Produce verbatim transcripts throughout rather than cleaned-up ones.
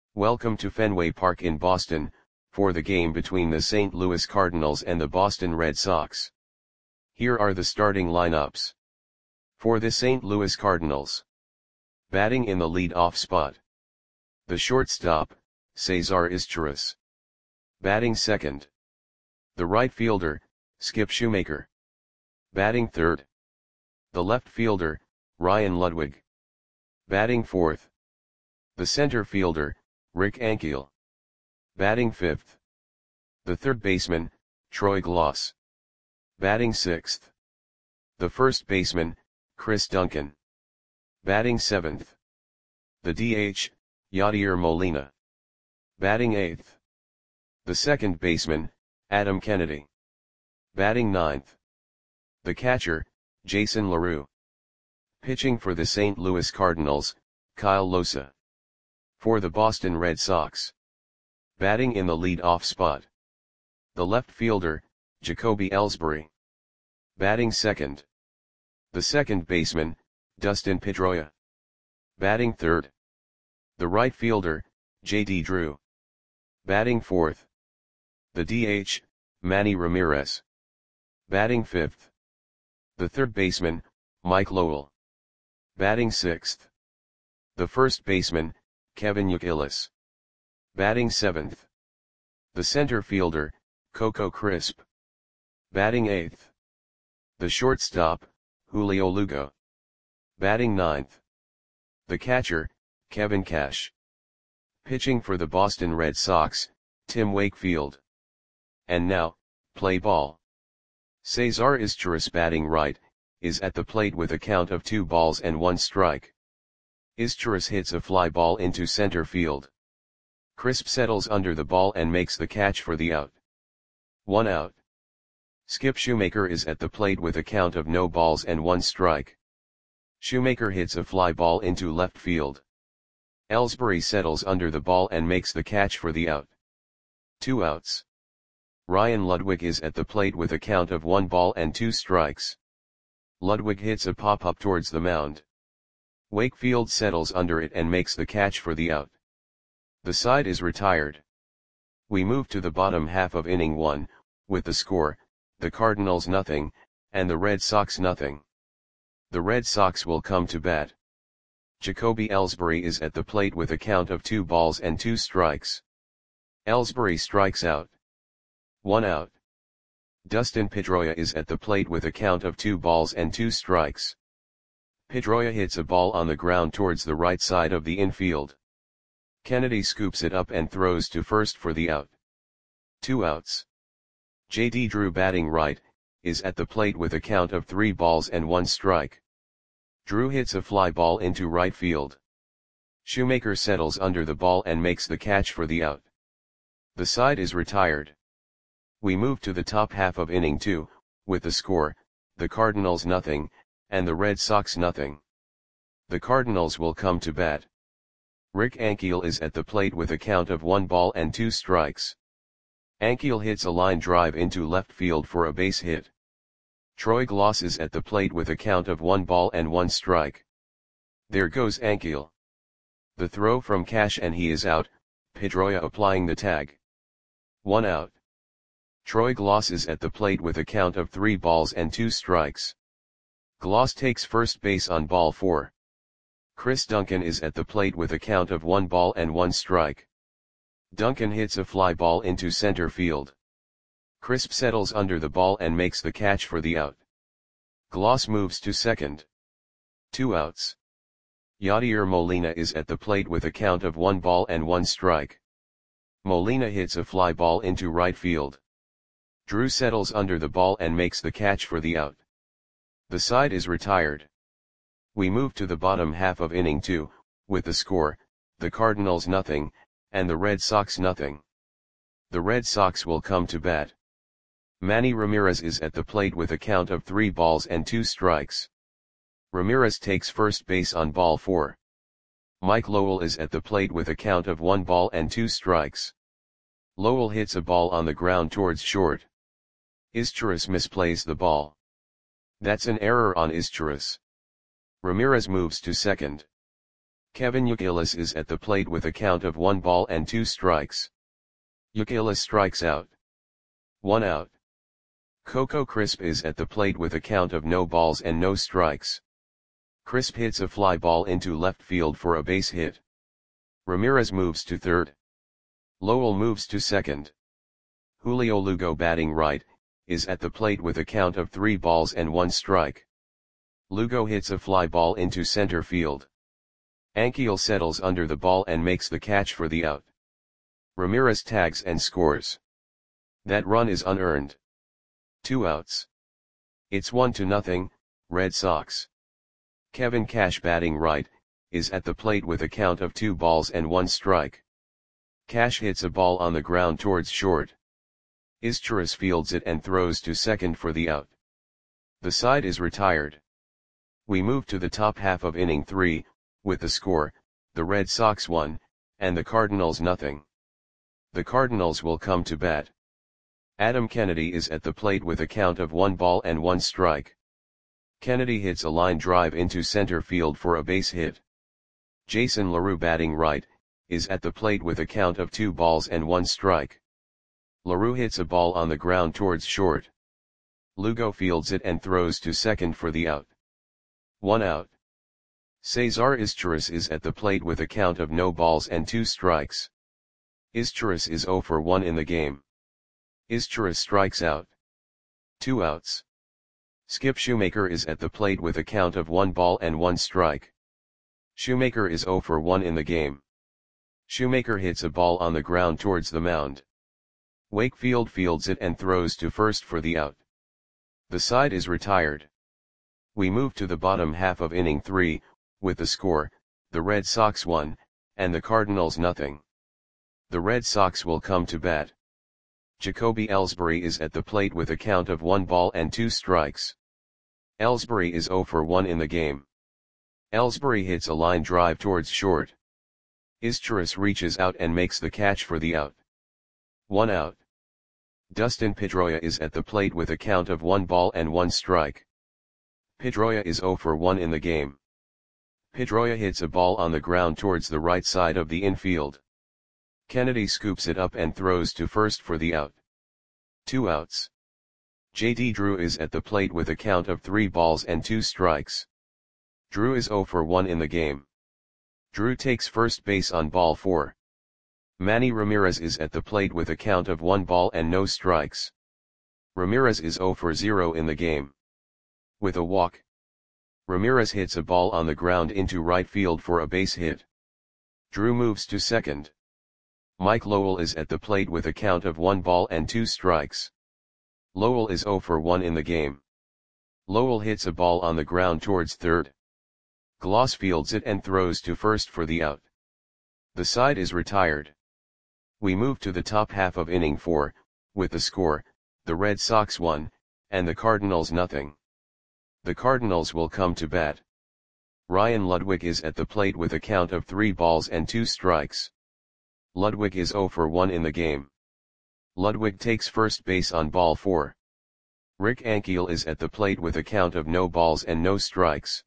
Welcome to Fenway Park in Boston, for the game between the Saint Louis Cardinals and the Boston Red Sox. Here are the starting lineups. For the Saint Louis Cardinals. Batting in the lead-off spot. The shortstop, Cesar Izturis. Batting second. The right fielder, Skip Shoemaker. Batting third. The left fielder, Ryan Ludwig. Batting fourth. The center fielder, Rick Ankiel. Batting fifth. The third baseman, Troy Glaus. Batting sixth. The first baseman, Chris Duncan. Batting seventh. The D H, Yadier Molina. Batting eighth. The second baseman, Adam Kennedy. Batting ninth. The catcher, Jason LaRue. Pitching for the Saint Louis Cardinals, Kyle Losa. For the Boston Red Sox. Batting in the lead-off spot. The left fielder, Jacoby Ellsbury. Batting second. The second baseman, Dustin Pedroia. Batting third. The right fielder, J D Drew. Batting fourth. The D H, Manny Ramirez. Batting fifth. The third baseman, Mike Lowell. Batting sixth. The first baseman, Kevin Youkilis. Batting seventh. The center fielder, Coco Crisp. Batting eighth. The shortstop, Julio Lugo. Batting ninth. The catcher, Kevin Cash. Pitching for the Boston Red Sox, Tim Wakefield. And now, play ball. Cesar Izturis batting right, is at the plate with a count of two balls and one strike. Izturis hits a fly ball into center field. Crisp settles under the ball and makes the catch for the out. One out. Skip Shoemaker is at the plate with a count of no balls and one strike. Shoemaker hits a fly ball into left field. Ellsbury settles under the ball and makes the catch for the out. Two outs. Ryan Ludwig is at the plate with a count of one ball and two strikes. Ludwig hits a pop-up towards the mound. Wakefield settles under it and makes the catch for the out. The side is retired. We move to the bottom half of inning one, with the score, the Cardinals nothing, and the Red Sox nothing. The Red Sox will come to bat. Jacoby Ellsbury is at the plate with a count of two balls and two strikes. Ellsbury strikes out. One out. Dustin Pedroia is at the plate with a count of two balls and two strikes. Pedroia hits a ball on the ground towards the right side of the infield. Kennedy scoops it up and throws to first for the out. Two outs. J D Drew batting right, is at the plate with a count of three balls and one strike. Drew hits a fly ball into right field. Shoemaker settles under the ball and makes the catch for the out. The side is retired. We move to the top half of inning two, with the score, the Cardinals nothing, and the Red Sox nothing. The Cardinals will come to bat. Rick Ankiel is at the plate with a count of one ball and two strikes. Ankiel hits a line drive into left field for a base hit. Troy Glaus is at the plate with a count of one ball and one strike. There goes Ankiel. The throw from Cash and he is out, Pedroia applying the tag. One out. Troy Glaus is at the plate with a count of three balls and two strikes. Glaus takes first base on ball four. Chris Duncan is at the plate with a count of one ball and one strike. Duncan hits a fly ball into center field. Crisp settles under the ball and makes the catch for the out. Glaus moves to second. Two outs. Yadier Molina is at the plate with a count of one ball and one strike. Molina hits a fly ball into right field. Drew settles under the ball and makes the catch for the out. The side is retired. We move to the bottom half of inning two, with the score, the Cardinals nothing, and the Red Sox nothing. The Red Sox will come to bat. Manny Ramirez is at the plate with a count of three balls and two strikes. Ramirez takes first base on ball four. Mike Lowell is at the plate with a count of one ball and two strikes. Lowell hits a ball on the ground towards short. Izturis misplays the ball. That's an error on Izturis. Ramirez moves to second. Kevin Youkilis is at the plate with a count of one ball and two strikes. Youkilis strikes out. One out. Coco Crisp is at the plate with a count of no balls and no strikes. Crisp hits a fly ball into left field for a base hit. Ramirez moves to third. Lowell moves to second. Julio Lugo, batting right, is at the plate with a count of three balls and one strike. Lugo hits a fly ball into center field. Ankiel settles under the ball and makes the catch for the out. Ramirez tags and scores. That run is unearned. Two outs. It's one to nothing, Red Sox. Kevin Cash, batting right, is at the plate with a count of two balls and one strike. Cash hits a ball on the ground towards short. Izturis fields it and throws to second for the out. The side is retired. We move to the top half of inning three, with the score, the Red Sox one, and the Cardinals nothing. The Cardinals will come to bat. Adam Kennedy is at the plate with a count of one ball and one strike. Kennedy hits a line drive into center field for a base hit. Jason LaRue, batting right, is at the plate with a count of two balls and one strike. LaRue hits a ball on the ground towards short. Lugo fields it and throws to second for the out. One out. Cesar Izturis is at the plate with a count of no balls and two strikes. Izturis is zero for one in the game. Izturis strikes out. Two outs. Skip Shoemaker is at the plate with a count of one ball and one strike. Shoemaker is zero for one in the game. Shoemaker hits a ball on the ground towards the mound. Wakefield fields it and throws to first for the out. The side is retired. We move to the bottom half of inning three, with the score, the Red Sox one, and the Cardinals nothing. The Red Sox will come to bat. Jacoby Ellsbury is at the plate with a count of one ball and two strikes. Ellsbury is zero for one in the game. Ellsbury hits a line drive towards short. Izturis reaches out and makes the catch for the out. One out. Dustin Pedroia is at the plate with a count of one ball and one strike. Pedroia is zero for one in the game. Pedroia hits a ball on the ground towards the right side of the infield. Kennedy scoops it up and throws to first for the out. Two outs. J D Drew is at the plate with a count of three balls and two strikes. Drew is zero for one in the game. Drew takes first base on ball four. Manny Ramirez is at the plate with a count of one ball and no strikes. Ramirez is zero for zero in the game. With a walk, Ramirez hits a ball on the ground into right field for a base hit. Drew moves to second. Mike Lowell is at the plate with a count of one ball and two strikes. Lowell is zero for one in the game. Lowell hits a ball on the ground towards third. Gloss fields it and throws to first for the out. The side is retired. We move to the top half of inning four, with the score, the Red Sox one, and the Cardinals nothing. The Cardinals will come to bat. Ryan Ludwig is at the plate with a count of three balls and two strikes. Ludwig is zero for one in the game. Ludwig takes first base on ball four. Rick Ankiel is at the plate with a count of no balls and no strikes.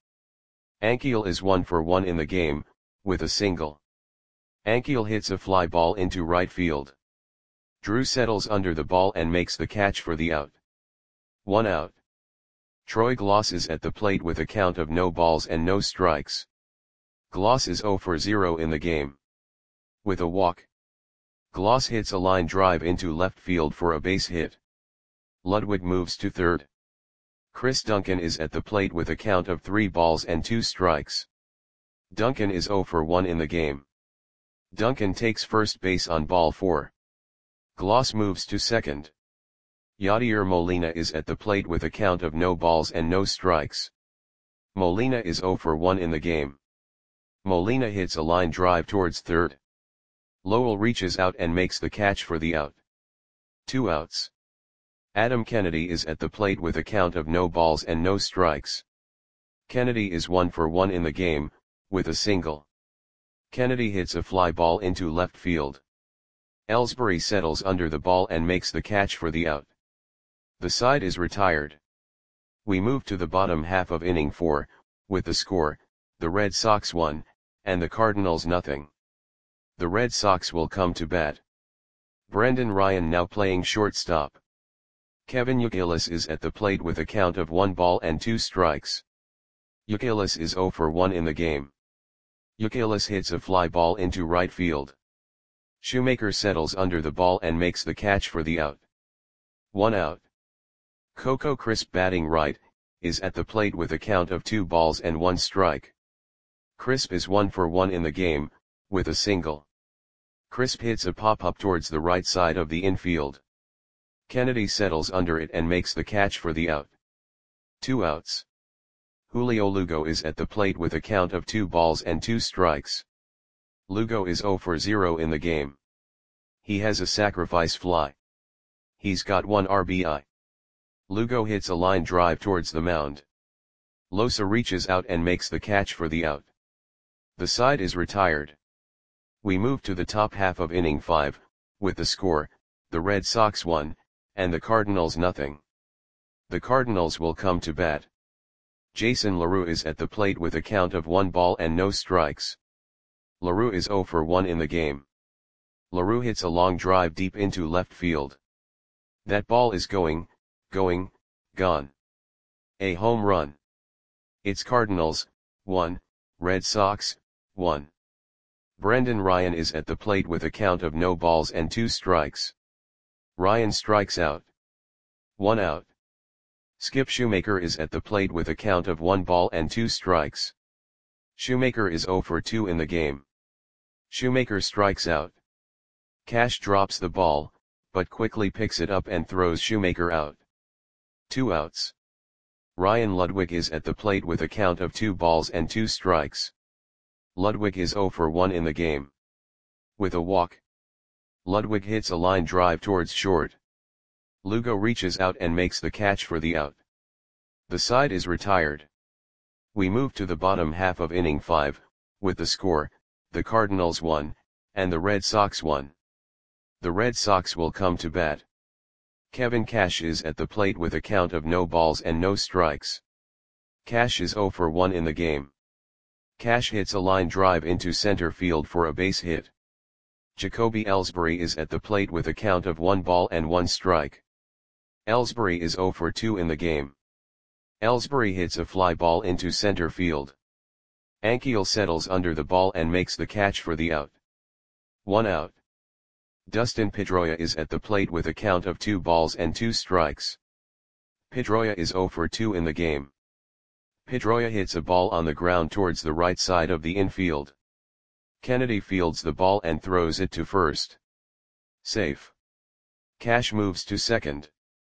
Ankiel is one for one in the game, with a single. Ankiel hits a fly ball into right field. Drew settles under the ball and makes the catch for the out. One out. Troy Gloss is at the plate with a count of no balls and no strikes. Gloss is zero for zero in the game. With a walk, Gloss hits a line drive into left field for a base hit. Ludwig moves to third. Chris Duncan is at the plate with a count of three balls and two strikes. Duncan is zero for one in the game. Duncan takes first base on ball four. Gloss moves to second. Yadier Molina is at the plate with a count of no balls and no strikes. Molina is zero for one in the game. Molina hits a line drive towards third. Lowell reaches out and makes the catch for the out. Two outs. Adam Kennedy is at the plate with a count of no balls and no strikes. Kennedy is one for one in the game, with a single. Kennedy hits a fly ball into left field. Ellsbury settles under the ball and makes the catch for the out. The side is retired. We move to the bottom half of inning four, with the score, the Red Sox one, and the Cardinals nothing. The Red Sox will come to bat. Brendan Ryan now playing shortstop. Kevin Youkilis is at the plate with a count of one ball and two strikes. Youkilis is zero for one in the game. Youkilis hits a fly ball into right field. Shoemaker settles under the ball and makes the catch for the out. One out. Coco Crisp batting right, is at the plate with a count of two balls and one strike. Crisp is one for one in the game, with a single. Crisp hits a pop-up towards the right side of the infield. Kennedy settles under it and makes the catch for the out. Two outs. Julio Lugo is at the plate with a count of two balls and two strikes. Lugo is zero for zero in the game. He has a sacrifice fly. He's got one R B I. Lugo hits a line drive towards the mound. Losa reaches out and makes the catch for the out. The side is retired. We move to the top half of inning five, with the score, the Red Sox one, and the Cardinals nothing. The Cardinals will come to bat. Jason LaRue is at the plate with a count of one ball and no strikes. LaRue is zero for one in the game. LaRue hits a long drive deep into left field. That ball is going, going, gone. A home run. It's Cardinals, one, Red Sox, one. Brendan Ryan is at the plate with a count of no balls and two strikes. Ryan strikes out. One out. Skip Shoemaker is at the plate with a count of one ball and two strikes. Shoemaker is zero for two in the game. Shoemaker strikes out. Cash drops the ball, but quickly picks it up and throws Shoemaker out. Two outs. Ryan Ludwig is at the plate with a count of two balls and two strikes. Ludwig is zero for one in the game. With a walk. Ludwig hits a line drive towards short. Lugo reaches out and makes the catch for the out. The side is retired. We move to the bottom half of inning five, with the score, the Cardinals one, and the Red Sox one. The Red Sox will come to bat. Kevin Cash is at the plate with a count of no balls and no strikes. Cash is zero for one in the game. Cash hits a line drive into center field for a base hit. Jacoby Ellsbury is at the plate with a count of one ball and one strike. Ellsbury is zero for two in the game. Ellsbury hits a fly ball into center field. Ankiel settles under the ball and makes the catch for the out. One out. Dustin Pedroia is at the plate with a count of two balls and two strikes. Pedroia is zero for two in the game. Pedroia hits a ball on the ground towards the right side of the infield. Kennedy fields the ball and throws it to first. Safe. Cash moves to second.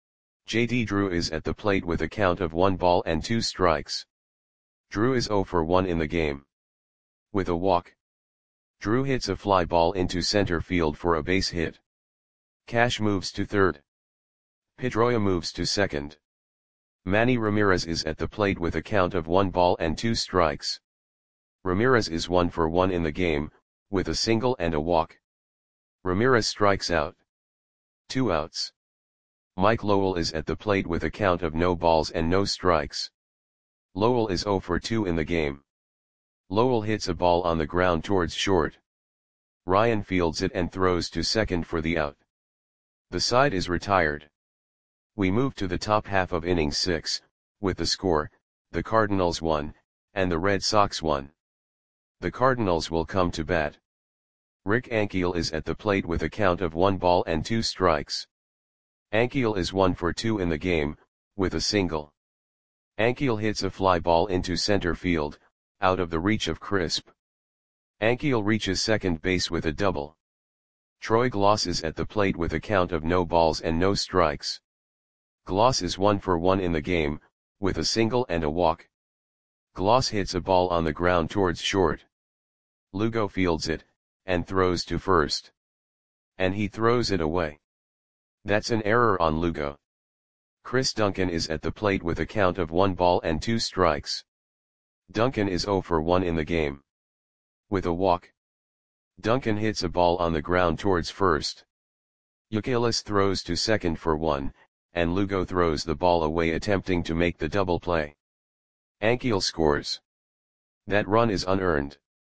J D Drew is at the plate with a count of one ball and two strikes. Drew is zero for one in the game. With a walk. Drew hits a fly ball into center field for a base hit. Cash moves to third. Pedroia moves to second. Manny Ramirez is at the plate with a count of one ball and two strikes. Ramirez is one for one in the game, with a single and a walk. Ramirez strikes out. Two outs. Mike Lowell is at the plate with a count of no balls and no strikes. Lowell is zero for two in the game. Lowell hits a ball on the ground towards short. Ryan fields it and throws to second for the out. The side is retired. We move to the top half of inning six, with the score, the Cardinals one, and the Red Sox one. The Cardinals will come to bat. Rick Ankiel is at the plate with a count of one ball and two strikes. Ankiel is one for two in the game, with a single. Ankiel hits a fly ball into center field, out of the reach of Crisp. Ankiel reaches second base with a double. Troy Gloss is at the plate with a count of no balls and no strikes. Gloss is one for one in the game, with a single and a walk. Gloss hits a ball on the ground towards short. Lugo fields it, and throws to first. And he throws it away. That's an error on Lugo. Chris Duncan is at the plate with a count of one ball and two strikes. Duncan is zero for one in the game. With a walk. Duncan hits a ball on the ground towards first. Youkilis throws to second for one, and Lugo throws the ball away attempting to make the double play. Ankiel scores. That run is unearned.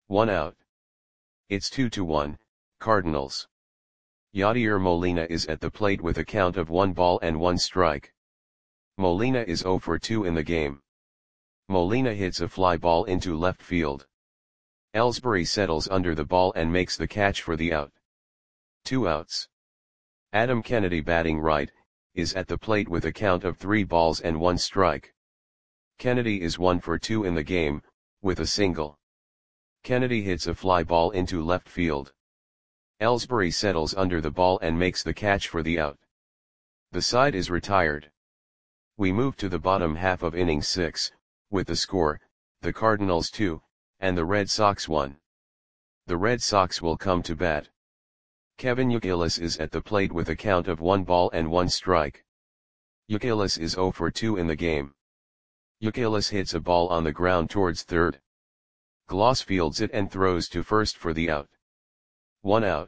One out. It's two to one, Cardinals. Yadier Molina is at the plate with a count of one ball and one strike. Molina is zero for two in the game. Molina hits a fly ball into left field. Ellsbury settles under the ball and makes the catch for the out. Two outs. Adam Kennedy, batting right, is at the plate with a count of three balls and one strike. Kennedy is one for two in the game, with a single. Kennedy hits a fly ball into left field. Ellsbury settles under the ball and makes the catch for the out. The side is retired. We move to the bottom half of inning six, with the score, the Cardinals two, and the Red Sox one. The Red Sox will come to bat. Kevin Youkilis is at the plate with a count of one ball and one strike. Youkilis is zero for two in the game. Youkilis hits a ball on the ground towards third. Gloss fields it and throws to first for the out. One out.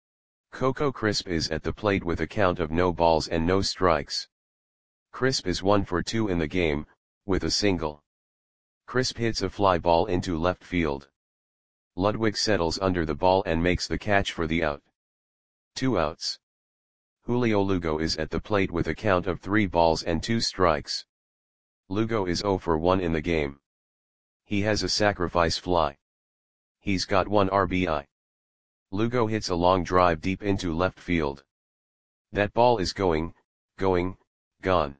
Coco Crisp is at the plate with a count of no balls and no strikes. Crisp is one for two in the game, with a single. Crisp hits a fly ball into left field. Ludwig settles under the ball and makes the catch for the out. Two outs. Julio Lugo is at the plate with a count of three balls and two strikes. Lugo is zero for one in the game. He has a sacrifice fly. He's got one R B I. Lugo hits a long drive deep into left field. That ball is going, going, gone.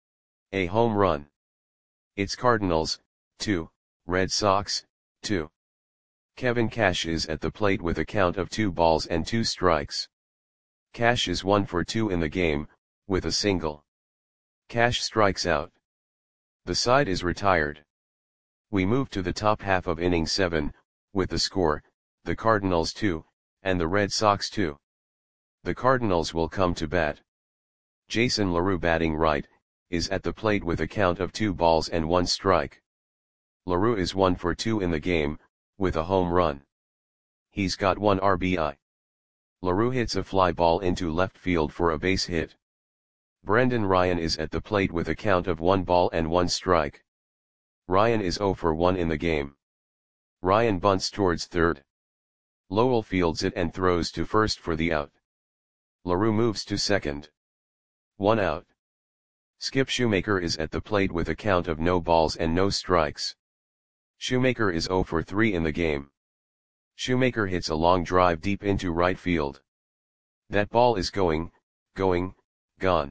A home run. It's Cardinals, two, Red Sox, two. Kevin Cash is at the plate with a count of two balls and two strikes. Cash is one for two in the game, with a single. Cash strikes out. The side is retired. We move to the top half of inning seven, with the score, the Cardinals two, and the Red Sox two. The Cardinals will come to bat. Jason LaRue, batting right, is at the plate with a count of two balls and one strike. LaRue is one for two in the game, with a home run. He's got one R B I. LaRue hits a fly ball into left field for a base hit. Brendan Ryan is at the plate with a count of one ball and one strike. Ryan is zero for one in the game. Ryan bunts towards third. Lowell fields it and throws to first for the out. LaRue moves to second. One out. Skip Shoemaker is at the plate with a count of no balls and no strikes. Shoemaker is zero for three in the game. Shoemaker hits a long drive deep into right field. That ball is going, going, gone.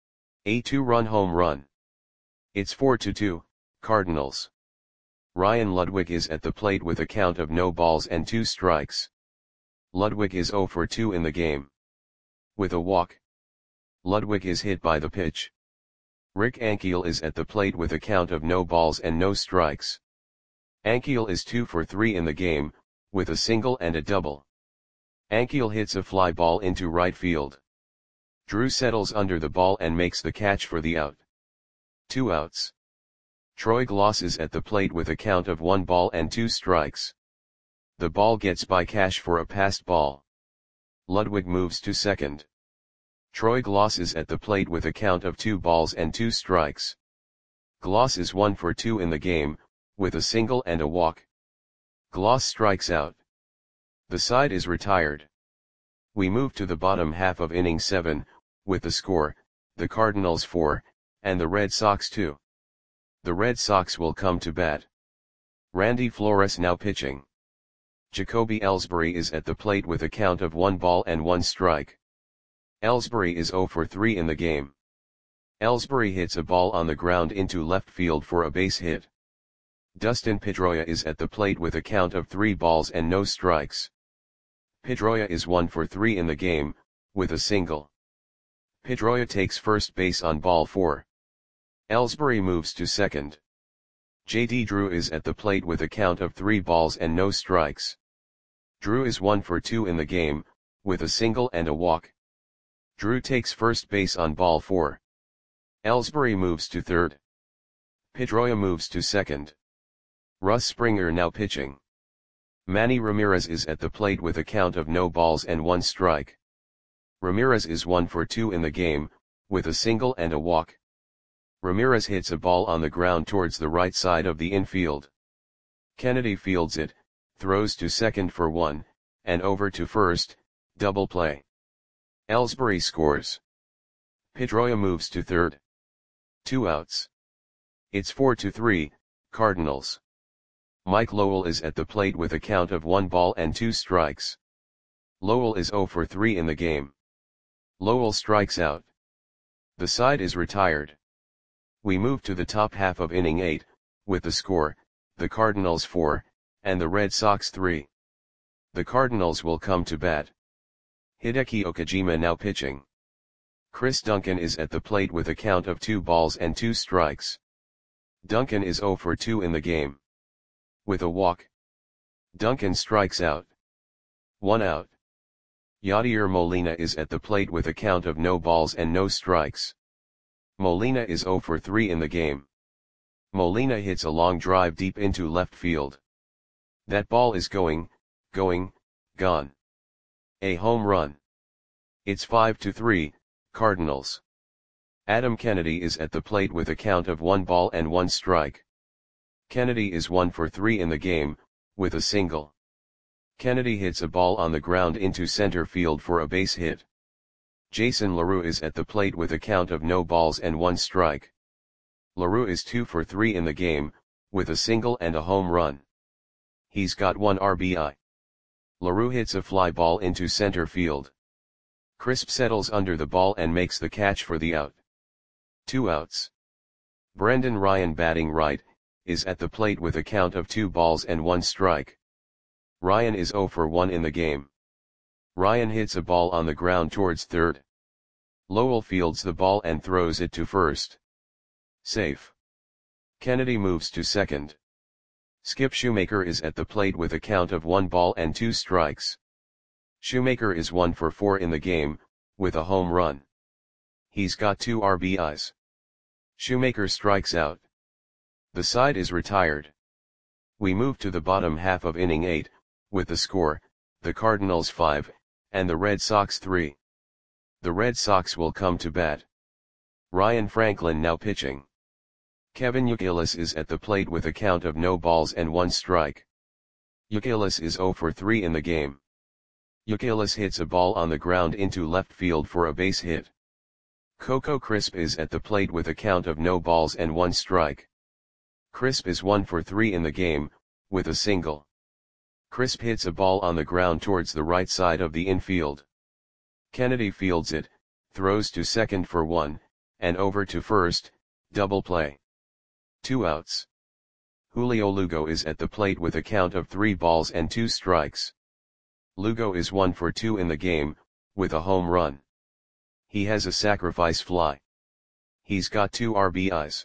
A two-run home run. It's four to two, Cardinals. Ryan Ludwig is at the plate with a count of no balls and two strikes. Ludwig is zero for two in the game. With a walk. Ludwig is hit by the pitch. Rick Ankiel is at the plate with a count of no balls and no strikes. Ankiel is two for three in the game, with a single and a double. Ankiel hits a fly ball into right field. Drew settles under the ball and makes the catch for the out. Two outs. Troy Gloss is at the plate with a count of one ball and two strikes. The ball gets by Cash for a passed ball. Ludwig moves to second. Troy Gloss is at the plate with a count of two balls and two strikes. Gloss is one for two in the game, with a single and a walk. Gloss strikes out. The side is retired. We move to the bottom half of inning seven, with the score, the Cardinals four, and the Red Sox two. The Red Sox will come to bat. Randy Flores now pitching. Jacoby Ellsbury is at the plate with a count of one ball and one strike. Ellsbury is zero for three in the game. Ellsbury hits a ball on the ground into left field for a base hit. Dustin Pedroia is at the plate with a count of three balls and no strikes. Pedroia is one for three in the game, with a single. Pedroia takes first base on ball four. Ellsbury moves to second. J D Drew is at the plate with a count of three balls and no strikes. Drew is one for two in the game, with a single and a walk. Drew takes first base on ball four. Ellsbury moves to third. Pedroia moves to second. Russ Springer now pitching. Manny Ramirez is at the plate with a count of no balls and one strike. Ramirez is one for two in the game, with a single and a walk. Ramirez hits a ball on the ground towards the right side of the infield. Kennedy fields it, throws to second for one, and over to first, double play. Ellsbury scores. Pedroia moves to third. Two outs. It's four to three, Cardinals. Mike Lowell is at the plate with a count of one ball and two strikes. Lowell is zero for three in the game. Lowell strikes out. The side is retired. We move to the top half of inning eight, with the score, the Cardinals four, and the Red Sox three. The Cardinals will come to bat. Hideki Okajima now pitching. Chris Duncan is at the plate with a count of two balls and two strikes. Duncan is zero for two in the game. With a walk. Duncan strikes out. One out. Yadier Molina is at the plate with a count of no balls and no strikes. Molina is zero for three in the game. Molina hits a long drive deep into left field. That ball is going, going, gone. A home run. It's five to three, Cardinals. Adam Kennedy is at the plate with a count of one ball and one strike. Kennedy is one for three in the game, with a single. Kennedy hits a ball on the ground into center field for a base hit. Jason LaRue is at the plate with a count of no balls and one strike. LaRue is two for three in the game, with a single and a home run. He's got one R B I. LaRue hits a fly ball into center field. Crisp settles under the ball and makes the catch for the out. Two outs. Brendan Ryan, batting right, is at the plate with a count of two balls and one strike. Ryan is zero for one in the game. Ryan hits a ball on the ground towards third. Lowell fields the ball and throws it to first. Safe. Kennedy moves to second. Skip Shoemaker is at the plate with a count of one ball and two strikes. Shoemaker is one for four in the game, with a home run. He's got two R B Is. Shoemaker strikes out. The side is retired. We move to the bottom half of inning eight, with the score, the Cardinals five, and the Red Sox three. The Red Sox will come to bat. Ryan Franklin now pitching. Kevin Youkilis is at the plate with a count of no balls and one strike. Youkilis is zero for three in the game. Youkilis hits a ball on the ground into left field for a base hit. Coco Crisp is at the plate with a count of no balls and one strike. Crisp is one for three in the game, with a single. Crisp hits a ball on the ground towards the right side of the infield. Kennedy fields it, throws to second for one, and over to first, double play. Two outs. Julio Lugo is at the plate with a count of three balls and two strikes. Lugo is one for two in the game, with a home run. He has a sacrifice fly. He's got two R B Is.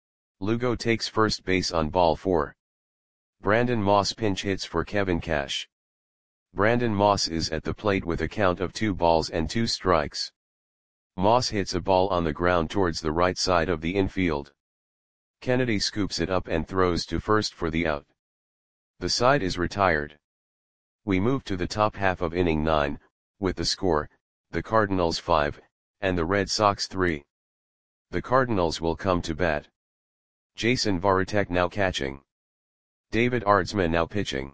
Lugo takes first base on ball four. Brandon Moss pinch hits for Kevin Cash. Brandon Moss is at the plate with a count of two balls and two strikes. Moss hits a ball on the ground towards the right side of the infield. Kennedy scoops it up and throws to first for the out. The side is retired. We move to the top half of inning nine, with the score, the Cardinals five, and the Red Sox three. The Cardinals will come to bat. Jason Varitek now catching. David Aardsma now pitching.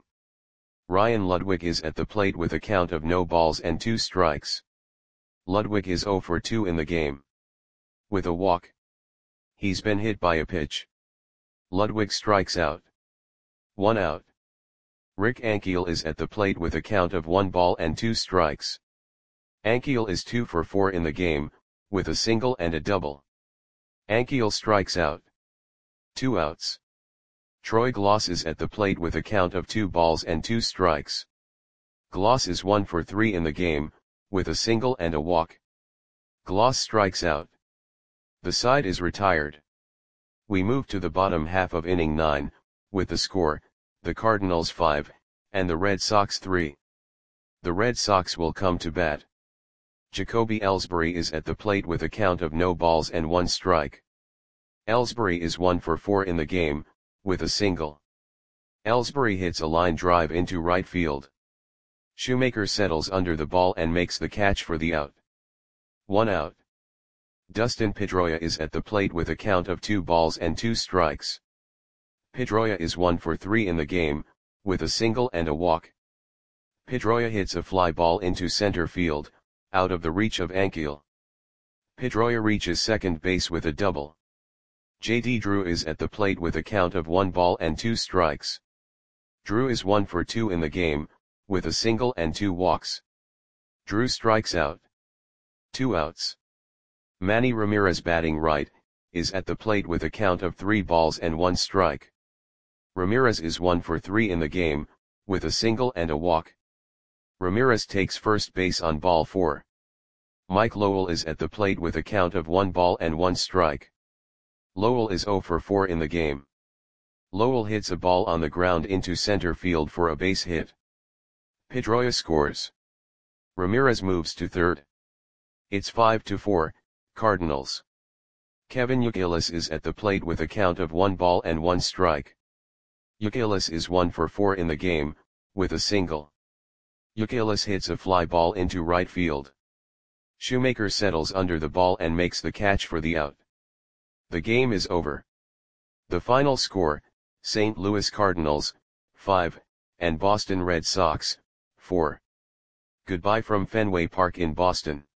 Ryan Ludwig is at the plate with a count of no balls and two strikes. Ludwig is zero for two in the game. With a walk. He's been hit by a pitch. Ludwig strikes out. One out. Rick Ankiel is at the plate with a count of one ball and two strikes. Ankiel is two for four in the game, with a single and a double. Ankiel strikes out. Two outs. Troy Gloss is at the plate with a count of two balls and two strikes. Gloss is one for three in the game, with a single and a walk. Gloss strikes out. The side is retired. We move to the bottom half of inning nine, with the score, the Cardinals five, and the Red Sox three. The Red Sox will come to bat. Jacoby Ellsbury is at the plate with a count of no balls and one strike. Ellsbury is one for four in the game, with a single. Ellsbury hits a line drive into right field. Shoemaker settles under the ball and makes the catch for the out. One out. Dustin Pedroia is at the plate with a count of two balls and two strikes. Pedroia is one for three in the game, with a single and a walk. Pedroia hits a fly ball into center field, out of the reach of Ankiel. Pedroia reaches second base with a double. J D Drew is at the plate with a count of one ball and two strikes. Drew is one for two in the game, with a single and two walks. Drew strikes out. Two outs. Manny Ramirez, batting right, is at the plate with a count of three balls and one strike. Ramirez is one for three in the game, with a single and a walk. Ramirez takes first base on ball four. Mike Lowell is at the plate with a count of one ball and one strike. Lowell is zero for four in the game. Lowell hits a ball on the ground into center field for a base hit. Pedroia scores. Ramirez moves to third. It's five to four, Cardinals. Kevin Youkilis is at the plate with a count of one ball and one strike. Youkilis is one for four in the game, with a single. Youkilis hits a fly ball into right field. Shoemaker settles under the ball and makes the catch for the out. The game is over. The final score, Saint Louis Cardinals, five, and Boston Red Sox, four. Goodbye from Fenway Park in Boston.